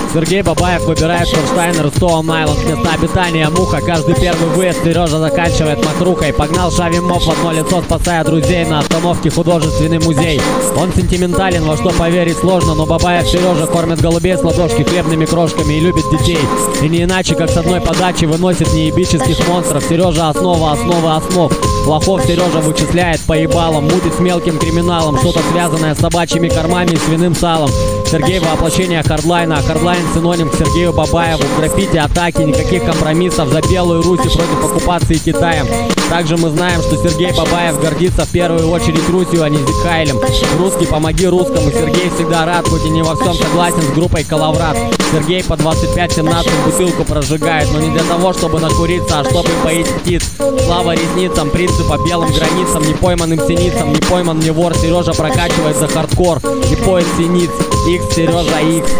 Сергей Бабаев выбирает Курштайн, Ростова, Майланд. Место обитания муха. Каждый первый выезд Сережа заканчивает мокрухой. Погнал Шави Моп в одно лицо, спасая друзей. На остановке художественный музей. Он сентиментален, во что поверить сложно, но Бабаев Сережа кормит голубей с ладошки хлебными крошками и любит детей. И не иначе, как с одной подачи выносит неебических монстров. Сережа основа основы основ. Лохов Сережа вычисляет по ебалам, мутит с мелким криминалом, что-то связанное с собачьими кормами и свиным салом. Сергей воплощение хардлайна, а хардлайн синоним к Сергею Бабаеву. Граффити, атаки, никаких компромиссов за Белую Русь и против оккупации Китаем. Также мы знаем, что Сергей Бабаев гордится в первую очередь Русью, а не Зихайлем. Русский, помоги русскому. Сергей всегда рад, хоть и не во всем согласен с группой Калаврат. Сергей по 25-17 бутылку прожигает, но не для того, чтобы накуриться, а чтобы поить птиц. Слава ресницам, принципа, белым границам, непойманным синицам, не пойман не вор. Сережа прокачивает за хардкор, не поет синиц. Икс, Сережа, икс.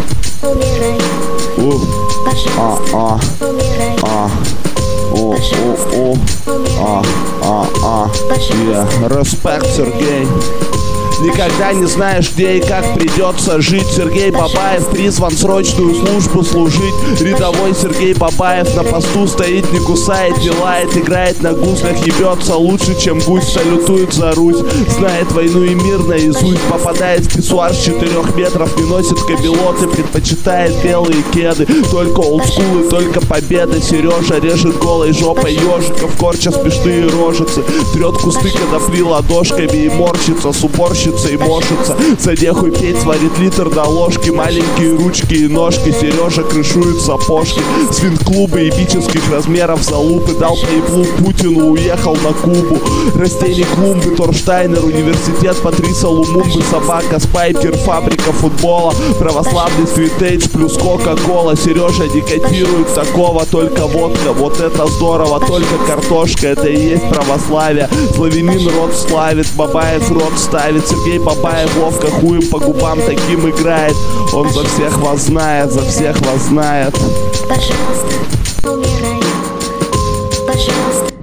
Респект, Сергей. Никогда не знаешь, где и как придется жить. Сергей Бабаев призван срочную службу служить. Рядовой Сергей Бабаев на посту стоит, не кусает, не лает, играет на гуслях, ебется лучше, чем гусь, салютует за Русь. Знает войну и мир наизусть, попадает в писсуар с 4 метров, не носит кабелоты, предпочитает белые кеды. Только олдскул и только победа. Сережа режет голой жопой ежиков, корча смешные рожицы. Трет кусты конопли ладошками и морщится с уборщицей и мошится. За нехуй петь, сварит литр на ложке. Маленькие ручки и ножки. Сережа крышует сапожки. Свинг-клубы ебических размеров залупы. Дал по еблу Путину, уехал на Кубу. Растений клумбы, Торштайнер, университет Патриса Лумумбы, собака, спайкер, фабрика футбола, православный свитейдж плюс кока-кола. Сережа не котирует такого, только водка. Вот это здорово, только картошка, это и есть православие. Славянин рот славит, Бабаев рот ставит. Сергей Бабаев ловко хуем по губам таким играет. Он за всех вас знает, за всех вас знает. Пожалуйста, умирай. Пожалуйста.